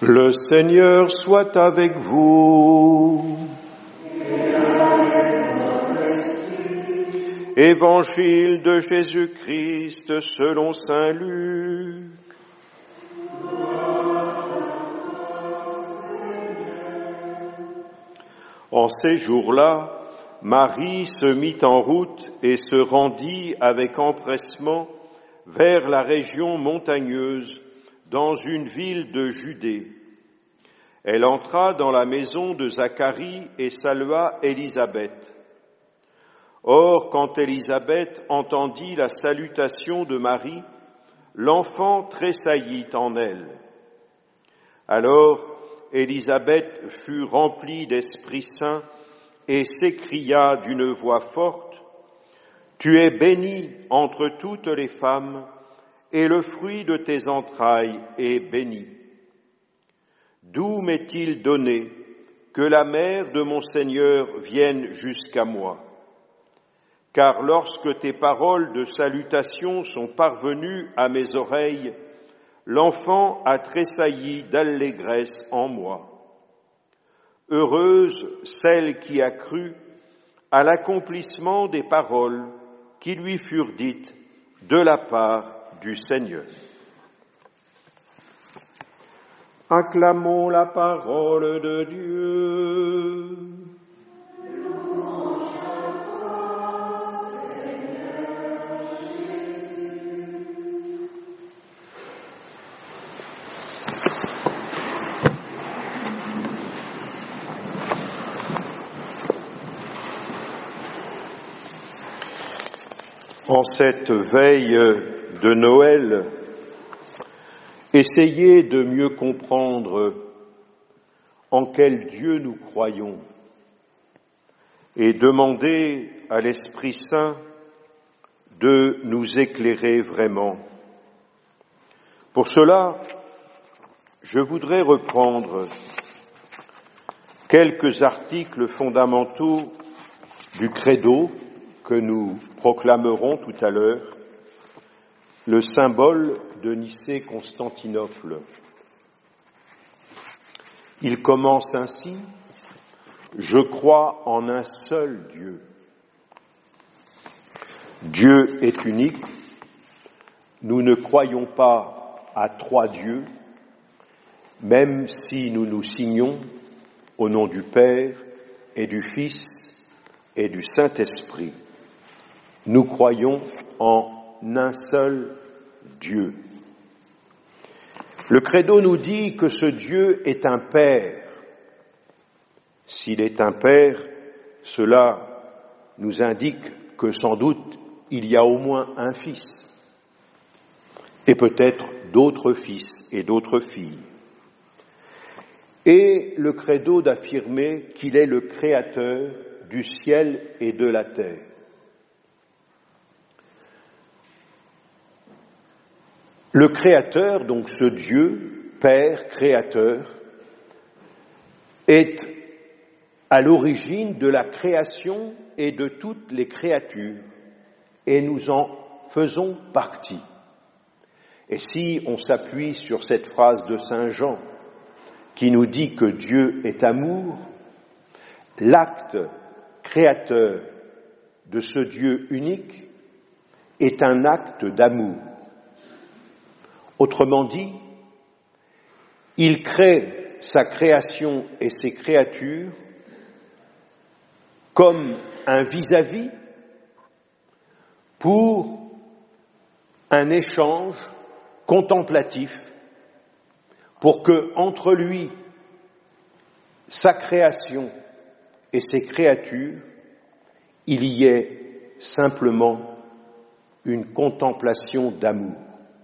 Le Seigneur soit avec vous. Évangile de Jésus-Christ selon saint Luc. En ces jours-là, Marie se mit en route et se rendit avec empressement vers la région montagneuse, dans une ville de Judée. Elle entra dans la maison de Zacharie et salua Élisabeth. Or, quand Élisabeth entendit la salutation de Marie, l'enfant tressaillit en elle. Alors, Élisabeth fut remplie d'Esprit Saint et s'écria d'une voix forte, « Tu es bénie entre toutes les femmes, et le fruit de tes entrailles est béni. D'où m'est-il donné que la mère de mon Seigneur vienne jusqu'à moi? Car lorsque tes paroles de salutation sont parvenues à mes oreilles, l'enfant a tressailli d'allégresse en moi. Heureuse celle qui a cru à l'accomplissement des paroles qui lui furent dites de la part du Seigneur. » Acclamons la parole de Dieu. En cette veille de Noël, essayez de mieux comprendre en quel Dieu nous croyons et demandez à l'Esprit Saint de nous éclairer vraiment. Pour cela, je voudrais reprendre quelques articles fondamentaux du Credo que nous proclamerons tout à l'heure, le symbole de Nicée-Constantinople. Il commence ainsi, « Je crois en un seul Dieu. Dieu est unique, nous ne croyons pas à trois dieux, même si nous nous signons au nom du Père et du Fils et du Saint-Esprit. Nous croyons en un seul Dieu. » Le Credo nous dit que ce Dieu est un Père. S'il est un Père, cela nous indique que sans doute il y a au moins un Fils, et peut-être d'autres fils et d'autres filles. Et le Credo d'affirmer qu'il est le Créateur du ciel et de la terre. Le Créateur, donc ce Dieu, Père, Créateur, est à l'origine de la création et de toutes les créatures, et nous en faisons partie. Et si on s'appuie sur cette phrase de Saint Jean, qui nous dit que Dieu est amour, l'acte créateur de ce Dieu unique est un acte d'amour. Autrement dit, il crée sa création et ses créatures comme un vis-à-vis pour un échange contemplatif, pour que entre lui, sa création et ses créatures, il y ait simplement une contemplation d'amour.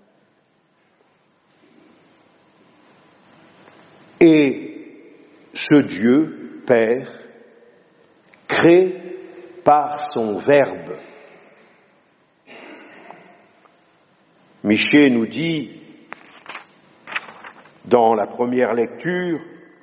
Et ce Dieu, Père, crée par son Verbe. Michée nous dit, dans la première lecture,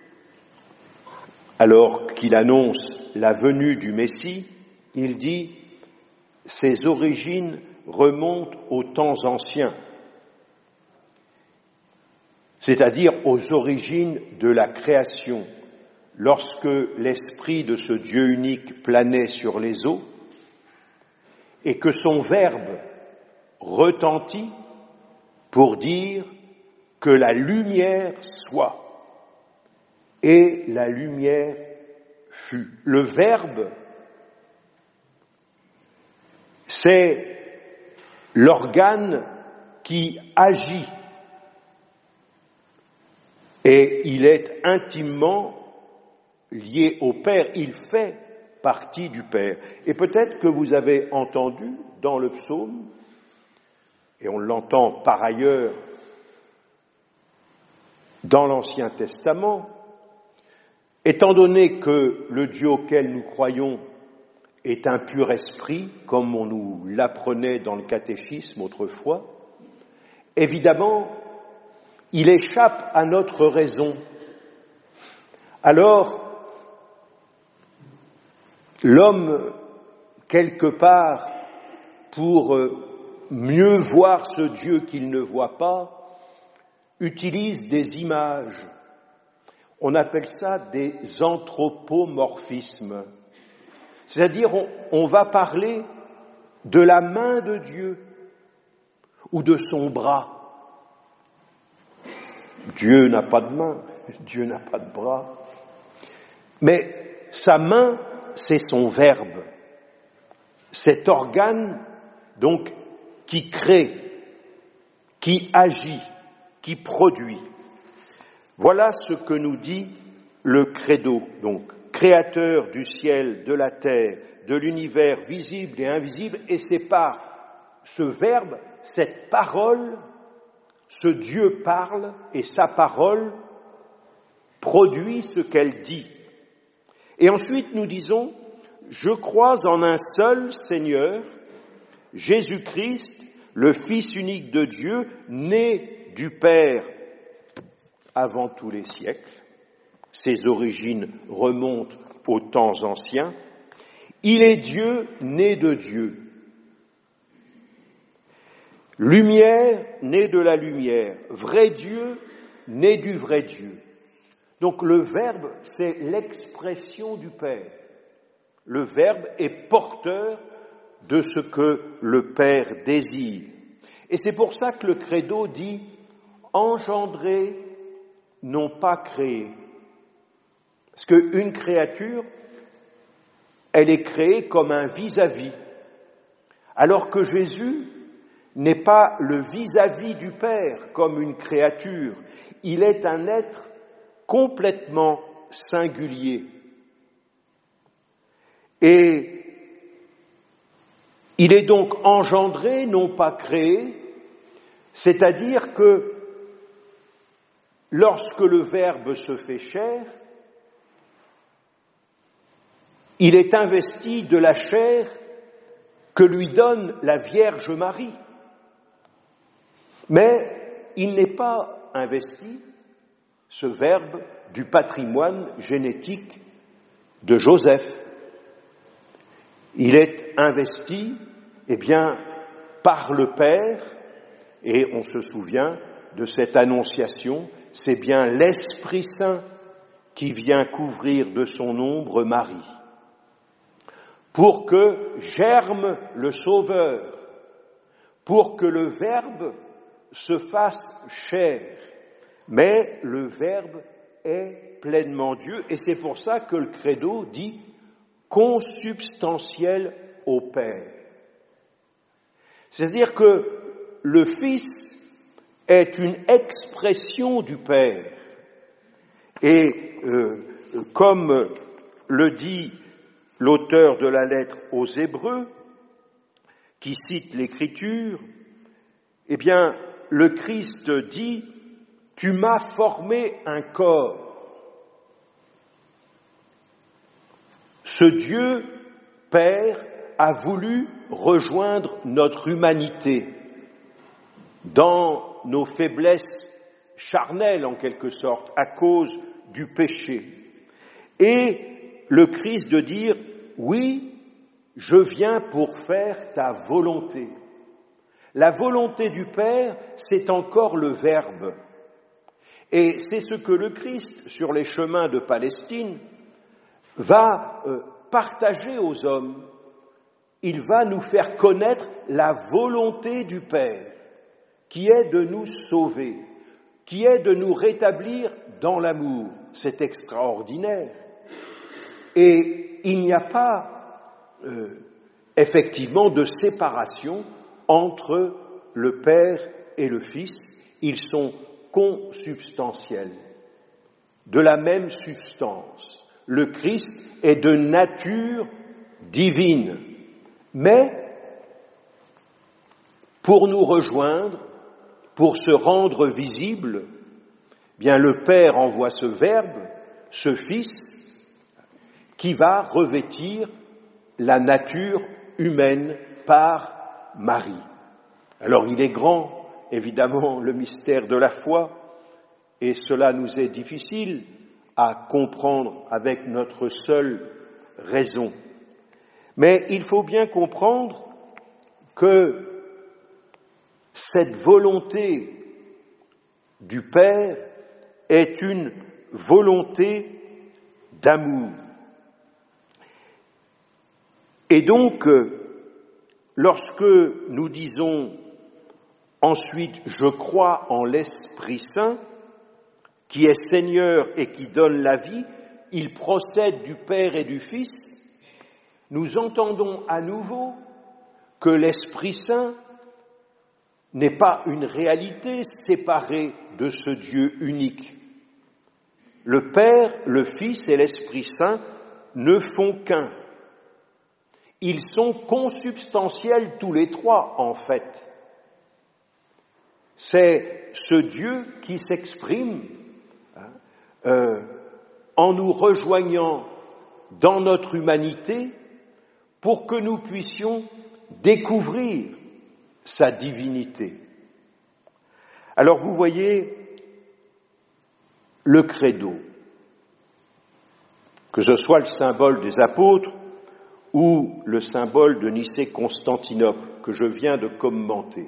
alors qu'il annonce la venue du Messie, il dit « Ses origines remontent aux temps anciens. c'est-à-dire aux origines de la création, lorsque l'esprit de ce Dieu unique planait sur les eaux et que son verbe retentit pour dire que la lumière soit. Et la lumière fut. Le verbe, c'est l'organe qui agit. Et il est intimement lié au Père, il fait partie du Père. Et peut-être que vous avez entendu dans le psaume, et on l'entend par ailleurs dans l'Ancien Testament, étant donné que le Dieu auquel nous croyons est un pur esprit, comme on nous l'apprenait dans le catéchisme autrefois, évidemment, il échappe à notre raison. Alors, l'homme, quelque part, pour mieux voir ce Dieu qu'il ne voit pas, utilise des images. On appelle ça des anthropomorphismes. C'est-à-dire, on va parler de la main de Dieu ou de son bras. Dieu n'a pas de main, Dieu n'a pas de bras. Mais sa main, c'est son verbe. Cet organe, donc, qui crée, qui agit, qui produit. Voilà ce que nous dit le credo, donc, créateur du ciel, de la terre, de l'univers visible et invisible, et c'est par ce verbe, cette parole, ce Dieu parle et sa parole produit ce qu'elle dit. Et ensuite nous disons, je crois en un seul Seigneur, Jésus-Christ, le Fils unique de Dieu, né du Père avant tous les siècles. Ses origines remontent aux temps anciens. Il est Dieu, né de Dieu. Lumière, né de la lumière. Vrai Dieu, né du vrai Dieu. Donc le Verbe, c'est l'expression du Père. Le Verbe est porteur de ce que le Père désire. Et c'est pour ça que le credo dit « engendrer, non pas créer ». Parce qu'une créature, elle est créée comme un vis-à-vis, alors que Jésus n'est pas le vis-à-vis du Père comme une créature, il est un être complètement singulier. Et il est donc engendré, non pas créé, c'est-à-dire que lorsque le Verbe se fait chair, il est investi de la chair que lui donne la Vierge Marie. Mais il n'est pas investi, ce Verbe, du patrimoine génétique de Joseph. Il est investi, par le Père, et on se souvient de cette annonciation, c'est bien l'Esprit Saint qui vient couvrir de son ombre Marie, pour que germe le Sauveur, pour que le Verbe se fasse chair. Mais le Verbe est pleinement Dieu, et c'est pour ça que le credo dit consubstantiel au Père. C'est-à-dire que le Fils est une expression du Père. Et comme le dit l'auteur de la lettre aux Hébreux, qui cite l'Écriture, le Christ dit « Tu m'as formé un corps ». Ce Dieu, Père, a voulu rejoindre notre humanité dans nos faiblesses charnelles, en quelque sorte, à cause du péché. Et le Christ de dire « Oui, je viens pour faire ta volonté ». La volonté du Père, c'est encore le Verbe. Et c'est ce que le Christ, sur les chemins de Palestine, va partager aux hommes. Il va nous faire connaître la volonté du Père, qui est de nous sauver, qui est de nous rétablir dans l'amour. C'est extraordinaire. Et il n'y a pas, effectivement, de séparation entre le Père et le Fils. Ils sont consubstantiels, de la même substance. Le Christ est de nature divine, mais pour nous rejoindre, pour se rendre visible, bien le Père envoie ce Verbe, ce Fils, qui va revêtir la nature humaine par Marie. Alors il est grand, évidemment, le mystère de la foi, et cela nous est difficile à comprendre avec notre seule raison. Mais il faut bien comprendre que cette volonté du Père est une volonté d'amour. Et donc, lorsque nous disons ensuite « je crois en l'Esprit Saint », qui est Seigneur et qui donne la vie, il procède du Père et du Fils, nous entendons à nouveau que l'Esprit Saint n'est pas une réalité séparée de ce Dieu unique. Le Père, le Fils et l'Esprit Saint ne font qu'un. Ils sont consubstantiels tous les trois, en fait. C'est ce Dieu qui s'exprime en nous rejoignant dans notre humanité pour que nous puissions découvrir sa divinité. Alors vous voyez, le credo, que ce soit le symbole des apôtres ou le symbole de Nicée-Constantinople que je viens de commenter,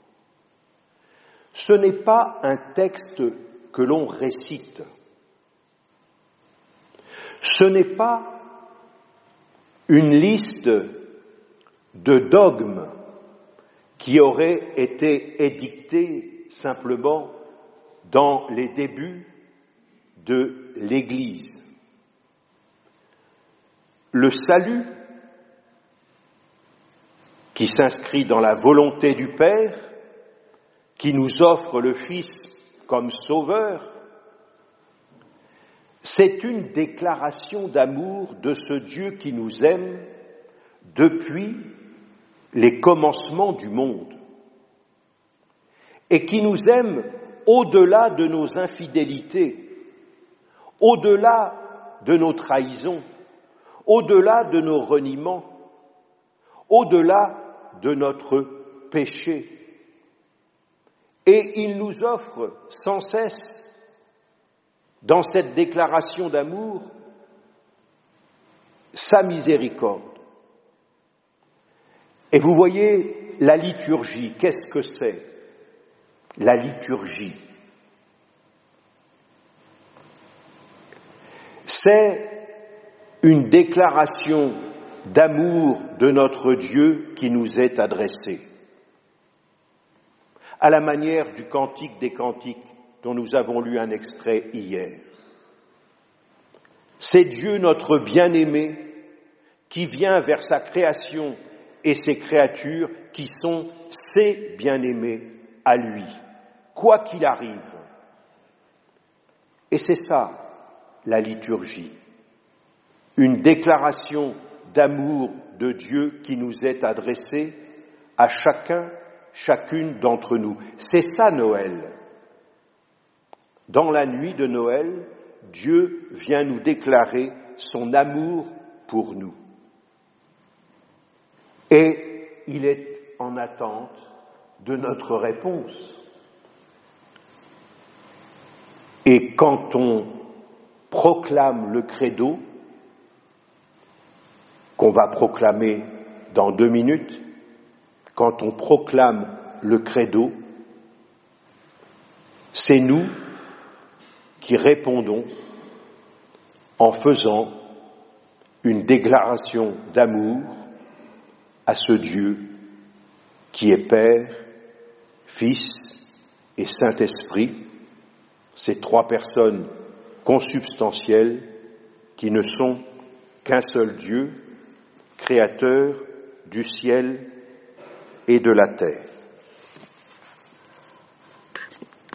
ce n'est pas un texte que l'on récite. Ce n'est pas une liste de dogmes qui aurait été édictée simplement dans les débuts de l'Église. Le salut, qui s'inscrit dans la volonté du Père, qui nous offre le Fils comme sauveur, c'est une déclaration d'amour de ce Dieu qui nous aime depuis les commencements du monde et qui nous aime au-delà de nos infidélités, au-delà de nos trahisons, au-delà de nos reniements, au-delà de notre péché. Et il nous offre sans cesse, dans cette déclaration d'amour, sa miséricorde. Et vous voyez, la liturgie, qu'est-ce que c'est? La liturgie, c'est une déclaration d'amour de notre Dieu qui nous est adressée, à la manière du Cantique des Cantiques dont nous avons lu un extrait hier. C'est Dieu notre bien-aimé qui vient vers sa création et ses créatures qui sont ses bien-aimés à lui, quoi qu'il arrive. Et c'est ça, la liturgie, une déclaration d'amour de Dieu qui nous est adressée à chacun, chacune d'entre nous. C'est ça Noël. Dans la nuit de Noël, Dieu vient nous déclarer son amour pour nous. Et il est en attente de notre réponse. Et quand on proclame le credo, qu'on va proclamer dans 2 minutes, quand on proclame le credo, c'est nous qui répondons en faisant une déclaration d'amour à ce Dieu qui est Père, Fils et Saint-Esprit, ces trois personnes consubstantielles qui ne sont qu'un seul Dieu, créateur du ciel et de la terre.